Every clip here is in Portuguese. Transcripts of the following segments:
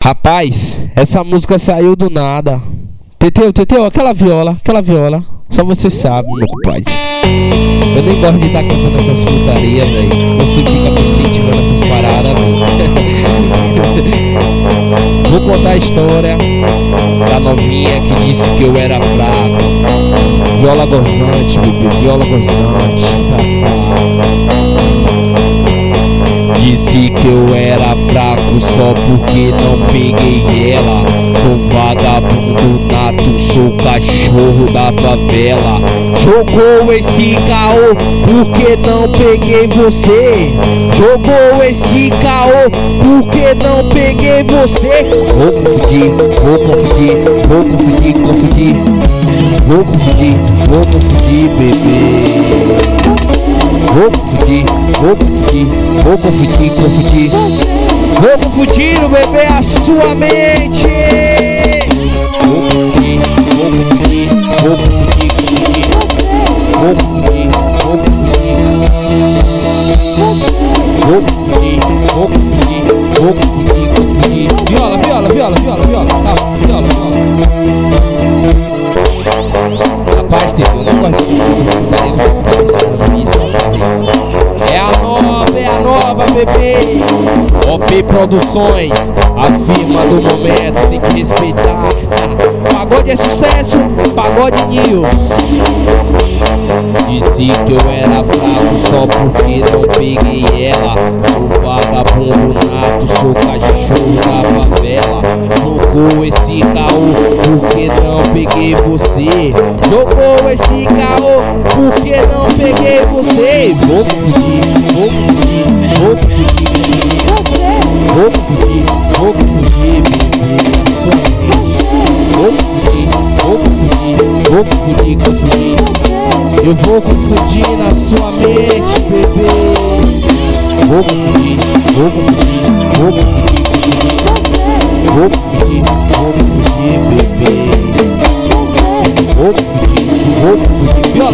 Rapaz, essa música saiu do nada. Teteu, aquela viola. Só você sabe, meu compadre. Eu nem gosto de estar cantando essas putarias, velho. Você fica me incentivando essas paradas, velho. Vou contar a história da novinha que disse que eu era fraco. Viola gozante, bebê, viola gozante. Disse que eu era fraco só porque não peguei ela. Sou vagabundo nato, sou cachorro da favela. Jogou esse caô porque não peguei você. Jogou esse caô porque não peguei você. Vou confundir, bebê. Vou confundir o bebê a sua mente. Vou confundir Viola, tá, viola. Rapaz, tem um negócio de isso, é a nova, bebê. OP Produções, a firma do momento, tem que respeitar. Pagode é sucesso, Pagode News. Disse que eu era fraco só porque não peguei ela. Sou vagabundo nato, sou cachorro da favela. Jogou esse caô porque não peguei você. Jogou esse caô porque não peguei você. Vou confundir, bebê. Vou confundir. Eu vou confundir na sua mente, bebê. Vou confundir, bebê. Vou confundir. Viola.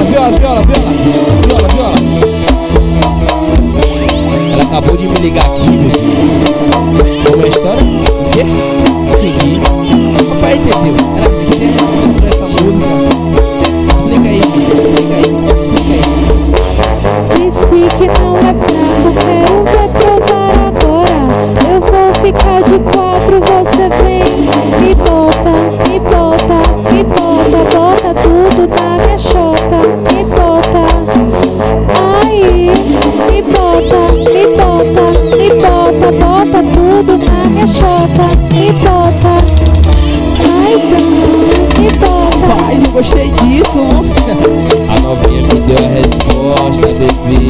Ela acabou de me ligar aqui, bebê. Como é a história? O quê? Entendi. Papai entendeu. Ela disse que tem sobre essa música. Explica aí. Disse que não é fraco, quero ver provar agora. Eu vou ficar de 4, você vem. Me bota tudo na minha chota. Me bota, ai, me bota tudo na minha chota. Me bota, ai, me bota. Paz, eu gostei disso. A novinha me deu a resposta, bebê.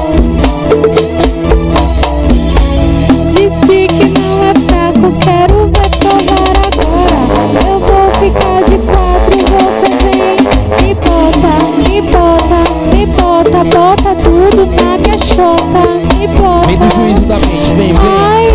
Disse que não é fraco, quero ver provar agora. Eu vou ficar de 4, você vem. Me bota tudo na minha chota. Me bota. Vem do juízo da mente, vem. Ai.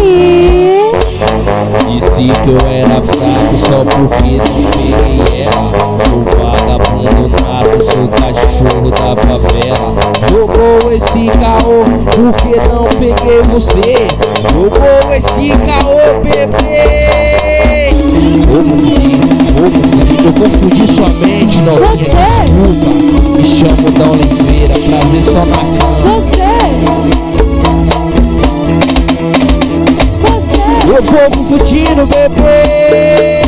Disse que eu era fraco só porque não peguei ela. Sou vagabundo nato, sou cachorro da favela. Jogou esse caô porque não peguei você. Jogou esse caô, bebê. Eu confundi sua mente, novinha, desculpa. Me chamo da Oliveira, prazer só na cama. Eu vou confundindo, bebê.